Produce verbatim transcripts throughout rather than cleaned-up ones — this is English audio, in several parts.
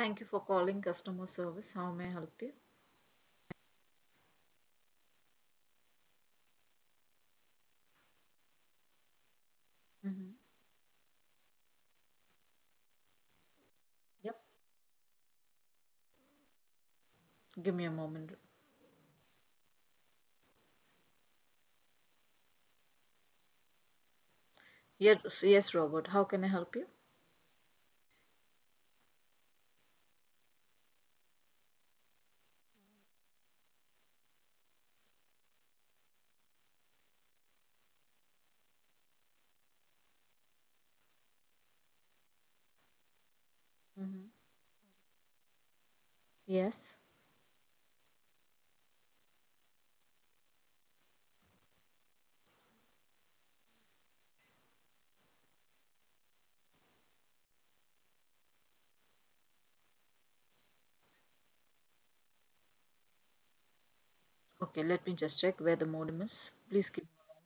Thank you for calling customer service. How may I help you? Mm-hmm. Yep. Give me a moment. Yes, yes, Robert. How can I help you? Mm-hmm. Yes. Okay, let me just check where the modem is. Please give.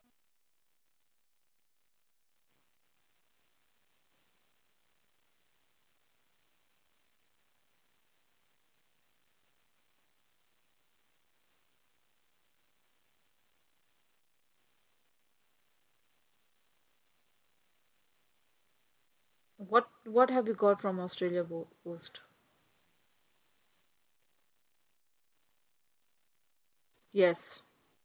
What What have you got from Australia Bo- Post? Yes.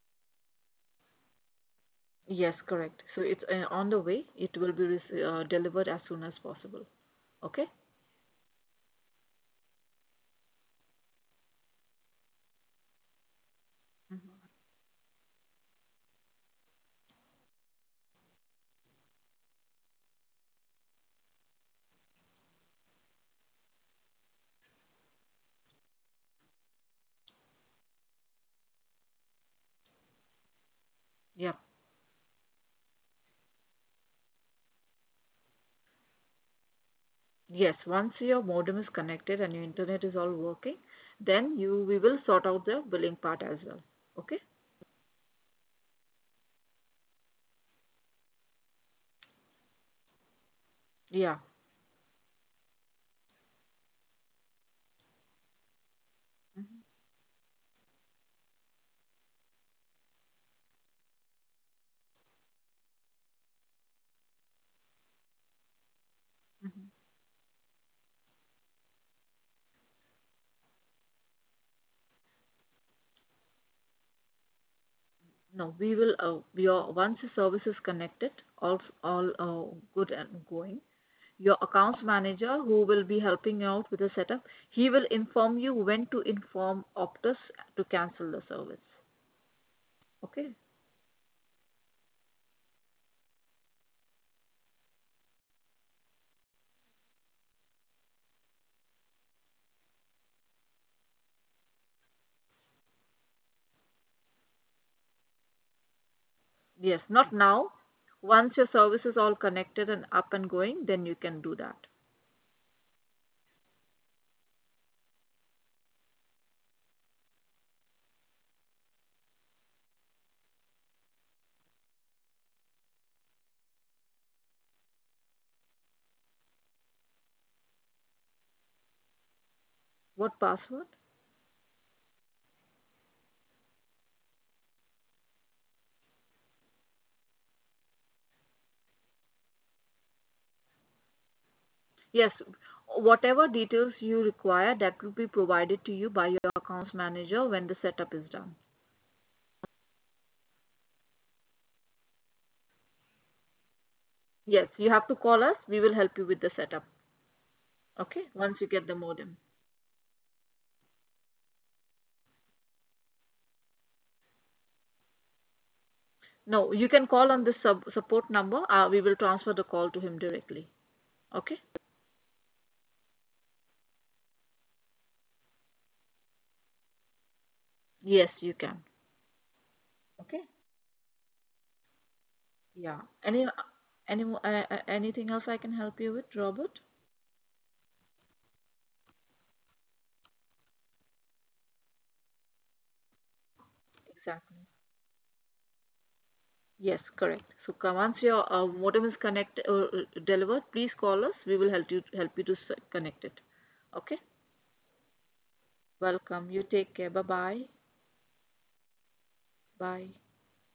Yes, correct. So it's uh, on the way. It will be rec- uh, delivered as soon as possible. Okay? Mm-hmm. Yeah. Yes, once your modem is connected and your internet is all working, then you we will sort out the billing part as well. Okay? Yeah. Mhm, mhm. No, we will, uh, your once the service is connected, all all uh, good and going. Your accounts manager, who will be helping you out with the setup, he will inform you when to inform Optus to cancel the service. Okay? Yes, not now. Once your service is all connected and up and going, then you can do that. What password? Yes, whatever details you require, that will be provided to you by your accounts manager when the setup is done. Yes, you have to call us. We will help you with the setup. Okay, once you get the modem. No, you can call on this sub support number. Uh, we will transfer the call to him directly. Okay? Yes, you can. Okay? Yeah. Any any mo- uh, uh, anything else I can help you with, Robert? Exactly. Yes, correct. So co- once your uh, modem is connect uh, uh, delivered, please call us. We will help you help you to s- connect it. Okay? Welcome. You take care. Bye bye. Bye.